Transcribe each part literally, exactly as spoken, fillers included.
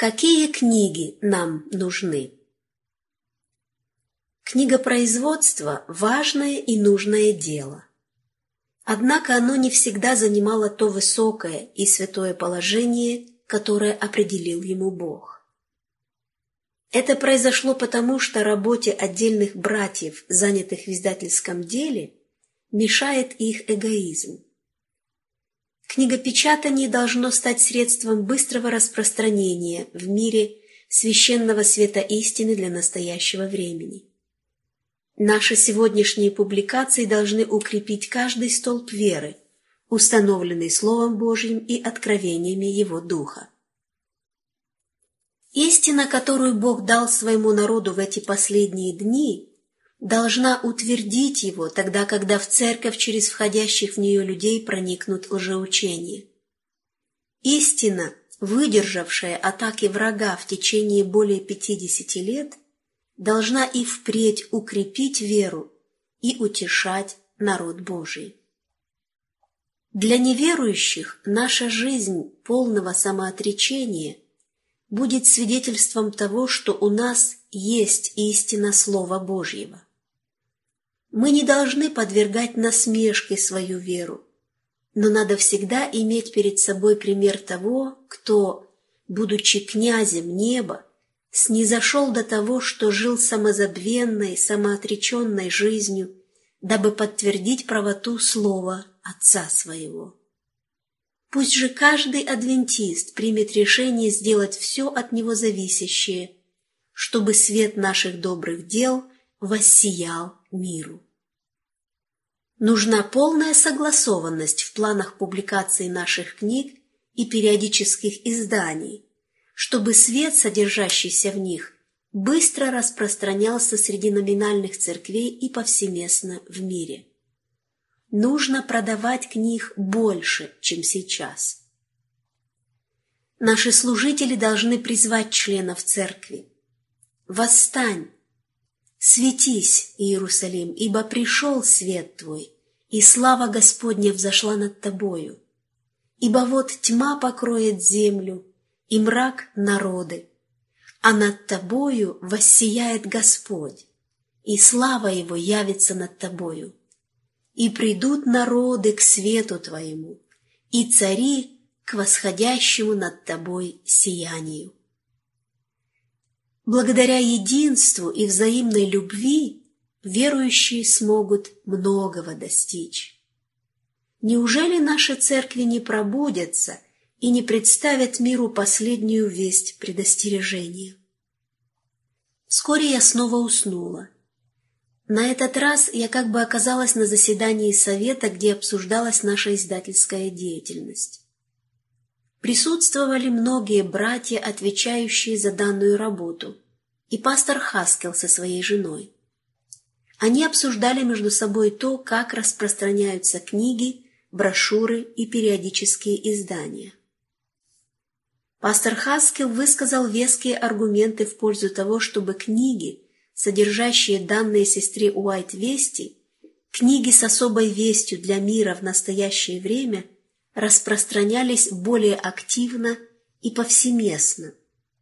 Какие книги нам нужны? Книгопроизводство – важное и нужное дело. Однако оно не всегда занимало то высокое и святое положение, которое определил ему Бог. Это произошло потому, что работе отдельных братьев, занятых в издательском деле, мешает их эгоизм. Книгопечатание должно стать средством быстрого распространения в мире священного света истины для настоящего времени. Наши сегодняшние публикации должны укрепить каждый столб веры, установленный Словом Божьим и откровениями Его Духа. Истина, которую Бог дал своему народу в эти последние дни, должна утвердить его тогда, когда в церковь через входящих в нее людей проникнут лжеучения. Истина, выдержавшая атаки врага в течение более пятидесяти лет, должна и впредь укрепить веру и утешать народ Божий. Для неверующих наша жизнь полного самоотречения будет свидетельством того, что у нас есть истина Слова Божьего. Мы не должны подвергать насмешке свою веру, но надо всегда иметь перед собой пример того, кто, будучи князем неба, снизошел до того, что жил самозабвенной, самоотреченной жизнью, дабы подтвердить правоту слова Отца Своего. Пусть же каждый адвентист примет решение сделать все от него зависящее, чтобы свет наших добрых дел воссиял миру. Нужна полная согласованность в планах публикации наших книг и периодических изданий, чтобы свет, содержащийся в них, быстро распространялся среди номинальных церквей и повсеместно в мире. Нужно продавать книг больше, чем сейчас. Наши служители должны призвать членов церкви: «Восстань! Светись, Иерусалим, ибо пришел свет твой, и слава Господня взошла над тобою. Ибо вот тьма покроет землю, и мрак народы, а над тобою воссияет Господь, и слава Его явится над тобою. И придут народы к свету твоему, и цари к восходящему над тобой сиянию». Благодаря единству и взаимной любви верующие смогут многого достичь. Неужели наши церкви не пробудятся и не представят миру последнюю весть предостережения? Вскоре я снова уснула. На этот раз я как бы оказалась на заседании совета, где обсуждалась наша издательская деятельность. Присутствовали многие братья, отвечающие за данную работу, и пастор Хаскел со своей женой. Они обсуждали между собой то, как распространяются книги, брошюры и периодические издания. Пастор Хаскел высказал веские аргументы в пользу того, чтобы книги, содержащие данные сестре Уайт вести, книги с особой вестью для мира в настоящее время, распространялись более активно и повсеместно.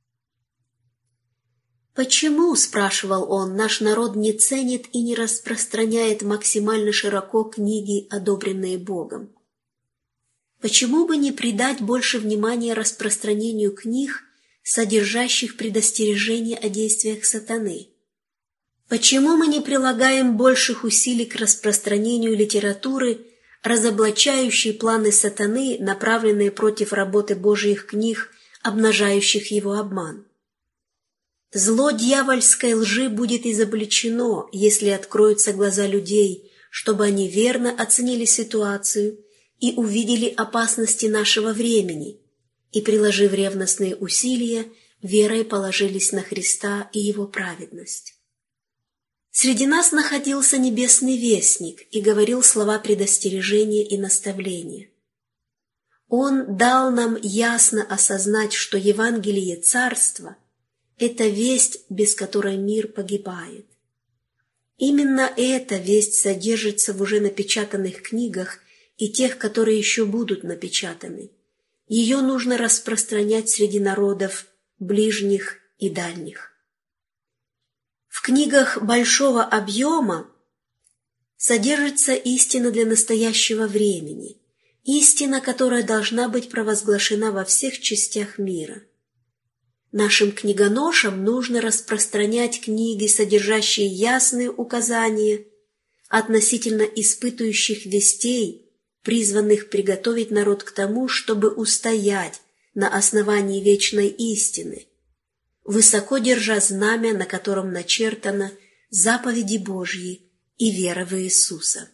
«Почему, — спрашивал он, — наш народ не ценит и не распространяет максимально широко книги, одобренные Богом? Почему бы не придать больше внимания распространению книг, содержащих предостережения о действиях сатаны? Почему мы не прилагаем больших усилий к распространению литературы, разоблачающей планы сатаны, направленные против работы Божьих книг, обнажающих его обман? Зло дьявольской лжи будет изобличено, если откроются глаза людей, чтобы они верно оценили ситуацию и увидели опасности нашего времени, и, приложив ревностные усилия, верой положились на Христа и Его праведность. Среди нас находился небесный вестник и говорил слова предостережения и наставления. Он дал нам ясно осознать, что Евангелие Царства – это весть, без которой мир погибает. Именно эта весть содержится в уже напечатанных книгах и тех, которые еще будут напечатаны. Ее нужно распространять среди народов ближних и дальних. В книгах большого объема содержится истина для настоящего времени, истина, которая должна быть провозглашена во всех частях мира. Нашим книгоношам нужно распространять книги, содержащие ясные указания относительно испытующих вестей, призванных приготовить народ к тому, чтобы устоять на основании вечной истины, высоко держа знамя, на котором начертано заповеди Божьи и вера в Иисуса.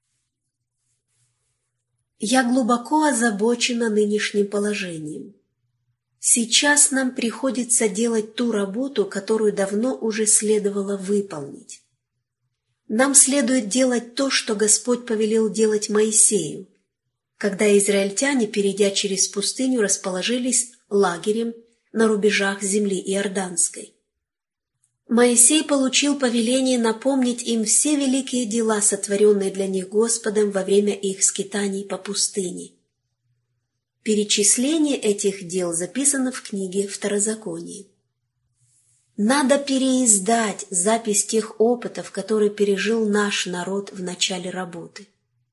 Я глубоко озабочена нынешним положением. Сейчас нам приходится делать ту работу, которую давно уже следовало выполнить. Нам следует делать то, что Господь повелел делать Моисею, когда израильтяне, перейдя через пустыню, расположились лагерем на рубежах земли Иорданской. Моисей получил повеление напомнить им все великие дела, сотворенные для них Господом во время их скитаний по пустыне. Перечисление этих дел записано в книге Второзакония. Надо переиздать запись тех опытов, которые пережил наш народ в начале работы.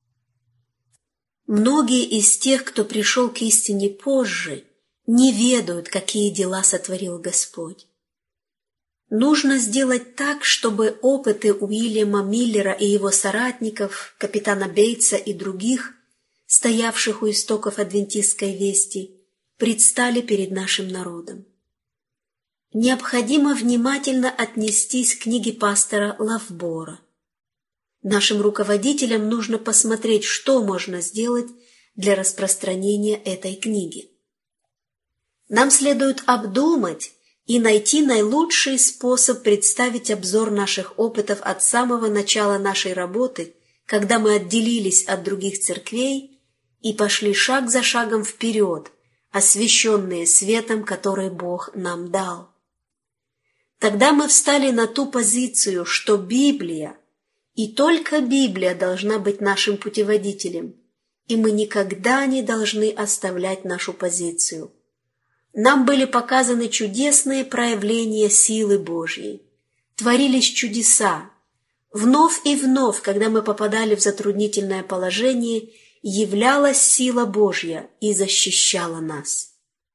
Многие из тех, кто пришел к истине позже, не ведают, какие дела сотворил Господь. Нужно сделать так, чтобы опыты Уильяма Миллера и его соратников, капитана Бейтса и других, стоявших у истоков адвентистской вести, предстали перед нашим народом. Необходимо внимательно отнестись к книге пастора Лавбора. Нашим руководителям нужно посмотреть, что можно сделать для распространения этой книги. Нам следует обдумать и найти наилучший способ представить обзор наших опытов от самого начала нашей работы, когда мы отделились от других церквей и пошли шаг за шагом вперед, освященные светом, который Бог нам дал. Тогда мы встали на ту позицию, что Библия, и только Библия должна быть нашим путеводителем, и мы никогда не должны оставлять нашу позицию. Нам были показаны чудесные проявления силы Божьей, творились чудеса. Вновь и вновь, когда мы попадали в затруднительное положение, являлась сила Божья и защищала нас.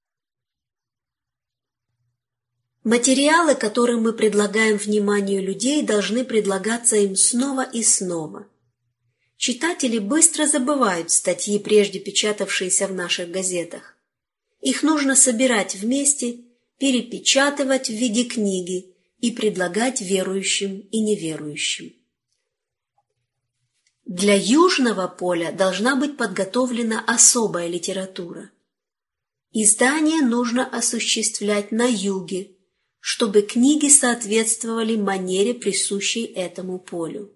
Материалы, которые мы предлагаем вниманию людей, должны предлагаться им снова и снова. Читатели быстро забывают статьи, прежде печатавшиеся в наших газетах. Их нужно собирать вместе, перепечатывать в виде книги и предлагать верующим и неверующим. Для Южного поля должна быть подготовлена особая литература. Издание нужно осуществлять на юге, чтобы книги соответствовали манере, присущей этому полю.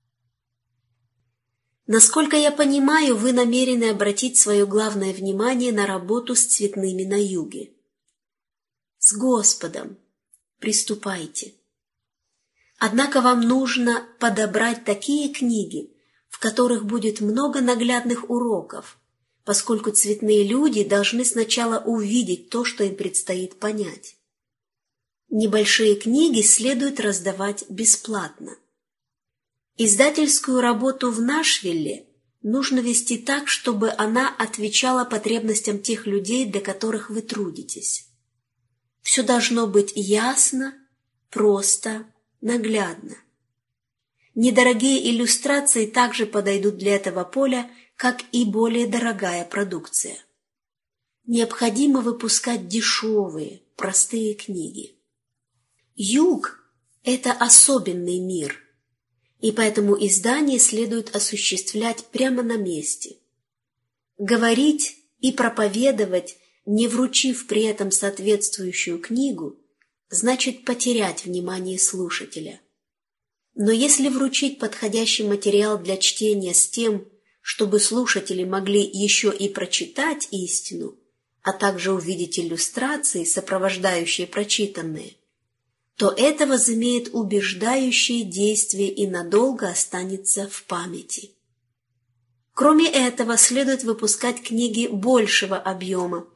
Насколько я понимаю, вы намерены обратить свое главное внимание на работу с цветными на юге. С Господом приступайте. Однако вам нужно подобрать такие книги, в которых будет много наглядных уроков, поскольку цветные люди должны сначала увидеть то, что им предстоит понять. Небольшие книги следует раздавать бесплатно. Издательскую работу в Нашвилле нужно вести так, чтобы она отвечала потребностям тех людей, для которых вы трудитесь. Все должно быть ясно, просто, наглядно. Недорогие иллюстрации также подойдут для этого поля, как и более дорогая продукция. Необходимо выпускать дешевые, простые книги. Юг – это особенный мир, и поэтому издание следует осуществлять прямо на месте. Говорить и проповедовать, не вручив при этом соответствующую книгу, значит потерять внимание слушателя. Но если вручить подходящий материал для чтения с тем, чтобы слушатели могли еще и прочитать истину, а также увидеть иллюстрации, сопровождающие прочитанное, то это возымеет убеждающее действие и надолго останется в памяти. Кроме этого, следует выпускать книги большего объема,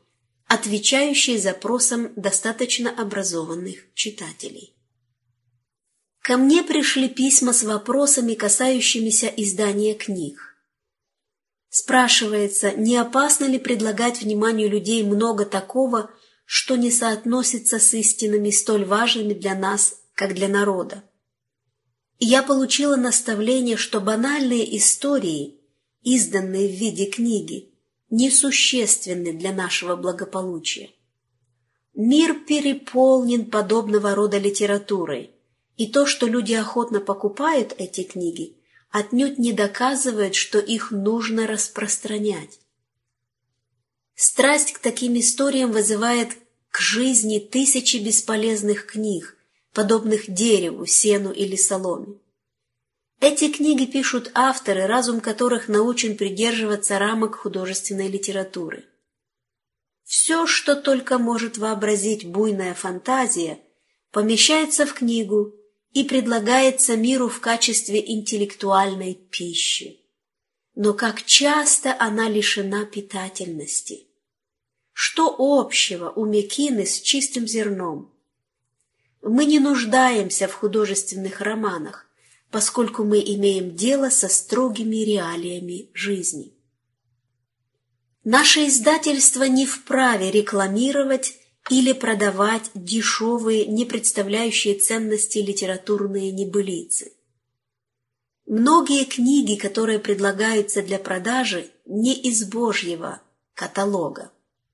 отвечающие запросам достаточно образованных читателей. Ко мне пришли письма с вопросами, касающимися издания книг. Спрашивается, не опасно ли предлагать вниманию людей много такого, что не соотносится с истинами столь важными для нас, как для народа. И я получила наставление, что банальные истории, изданные в виде книги, несущественны для нашего благополучия. Мир переполнен подобного рода литературой, и то, что люди охотно покупают эти книги, отнюдь не доказывает, что их нужно распространять. Страсть к таким историям вызывает к жизни тысячи бесполезных книг, подобных дереву, сену или соломе. Эти книги пишут авторы, разум которых научен придерживаться рамок художественной литературы. Все, что только может вообразить буйная фантазия, помещается в книгу и предлагается миру в качестве интеллектуальной пищи. Но как часто она лишена питательности. Что общего у мекины с чистым зерном? Мы не нуждаемся в художественных романах, поскольку мы имеем дело со строгими реалиями жизни. Наше издательство не вправе рекламировать или продавать дешевые, не представляющие ценности литературные небылицы. Многие книги, которые предлагаются для продажи, не из Божьего каталога.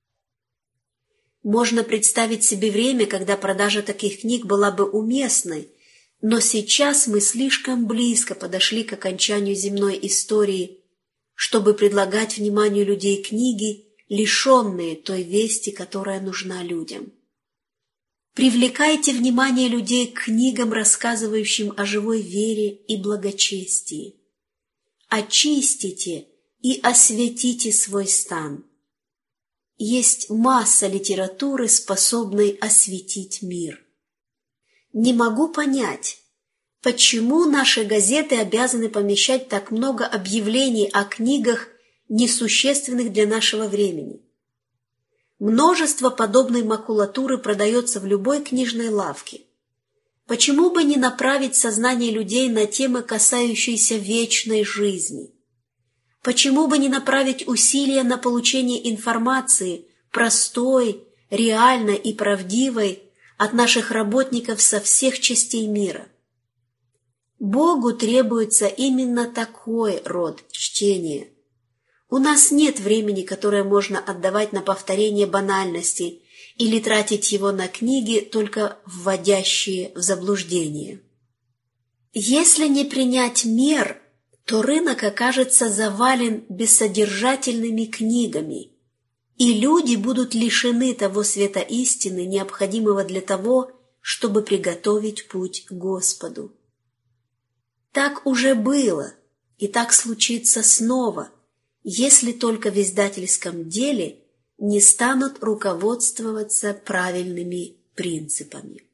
Можно представить себе время, когда продажа таких книг была бы уместной, но сейчас мы слишком близко подошли к окончанию земной истории, чтобы предлагать вниманию людей книги, лишенные той вести, которая нужна людям. Привлекайте внимание людей к книгам, рассказывающим о живой вере и благочестии. Очистите и осветите свой стан. Есть масса литературы, способной осветить мир. Не могу понять, почему наши газеты обязаны помещать так много объявлений о книгах, несущественных для нашего времени. Множество подобной макулатуры продается в любой книжной лавке. Почему бы не направить сознание людей на темы, касающиеся вечной жизни? Почему бы не направить усилия на получение информации, простой, реальной и правдивой, от наших работников со всех частей мира? Богу требуется именно такой род чтения. У нас нет времени, которое можно отдавать на повторение банальностей или тратить его на книги, только вводящие в заблуждение. Если не принять мер, то рынок окажется завален бессодержательными книгами, и люди будут лишены того света истины, необходимого для того, чтобы приготовить путь к Господу. Так уже было, и так случится снова, если только в издательском деле не станут руководствоваться правильными принципами.